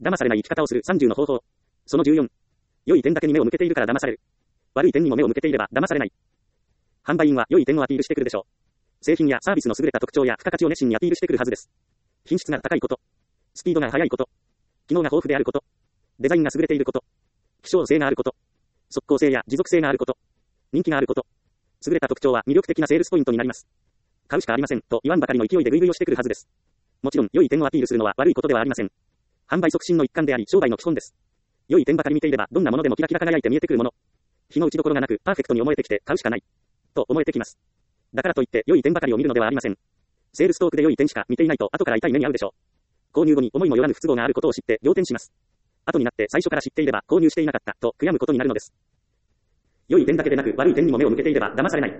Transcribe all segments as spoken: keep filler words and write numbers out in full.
騙されない生き方をするさんじゅうの方法。そのじゅうよん。良い点だけに目を向けているから騙される。悪い点にも目を向けていれば騙されない。販売員は良い点をアピールしてくるでしょう。製品やサービスの優れた特徴や付加価値を熱心にアピールしてくるはずです。品質が高いこと。スピードが速いこと。機能が豊富であること。デザインが優れていること。希少性があること。即効性や持続性があること。人気があること。優れた特徴は魅力的なセールスポイントになります。買うしかありませんと言わんばかりの勢いでグイグイをしてくるはずです。もちろん良い点をアピールするのは悪いことではありません。販売促進の一環であり商売の基本です。良い点ばかり見ていればどんなものでもキラキラ輝いて見えてくるもの。日の打ちどころがなくパーフェクトに思えてきて買うしかない。と思えてきます。だからといって良い点ばかりを見るのではありません。セールストークで良い点しか見ていないと後から痛い目に遭うでしょう。購入後に思いもよらぬ不都合があることを知って仰天します。後になって最初から知っていれば購入していなかったと悔やむことになるのです。良い点だけでなく悪い点にも目を向けていれば騙されない。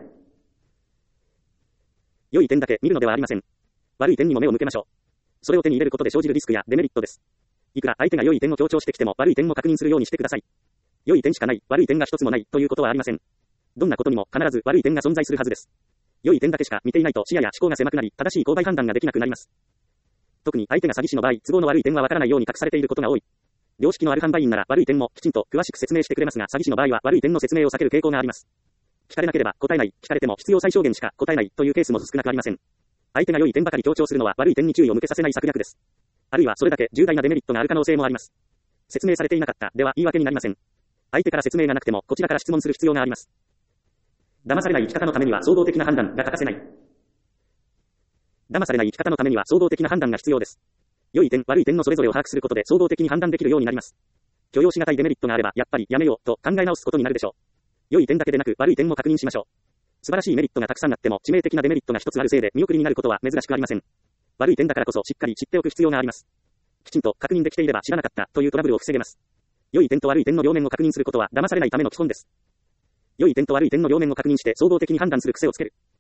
良い点だけ見るのではありません。悪い点にも目を向けましょう。それを手に入れることで生じるリスクやデメリットです。いくら相手が良い点を強調してきても悪い点も確認するようにしてください。良い点しかない、悪い点が一つもないということはありません。どんなことにも必ず悪い点が存在するはずです。良い点だけしか見ていないと視野や思考が狭くなり、正しい購買判断ができなくなります。特に相手が詐欺師の場合、都合の悪い点はわからないように隠されていることが多い。良識のある販売員なら悪い点もきちんと詳しく説明してくれますが、詐欺師の場合は悪い点の説明を避ける傾向があります。聞かれなければ答えない、聞かれても必要最小限しか答えないというケースも少なくありません。相手が良い点ばかり強調するのは悪い点に注意を向けさせない策略です。あるいはそれだけ重大なデメリットがある可能性もあります。説明されていなかったでは言い訳になりません。相手から説明がなくてもこちらから質問する必要があります。騙されない生き方のためには総合的な判断が欠かせない。騙されない生き方のためには総合的な判断が必要です。良い点、悪い点のそれぞれを把握することで総合的に判断できるようになります。許容しがたいデメリットがあればやっぱりやめようと考え直すことになるでしょう。良い点だけでなく悪い点も確認しましょう。素晴らしいメリットがたくさんあっても致命的なデメリットが一つあるせいで見送りになることは珍しくありません。悪い点だからこそしっかり知っておく必要があります。きちんと確認できていれば知らなかったというトラブルを防げます。良い点と悪い点の両面を確認することは騙されないための基本です。良い点と悪い点の両面を確認して総合的に判断する癖をつける。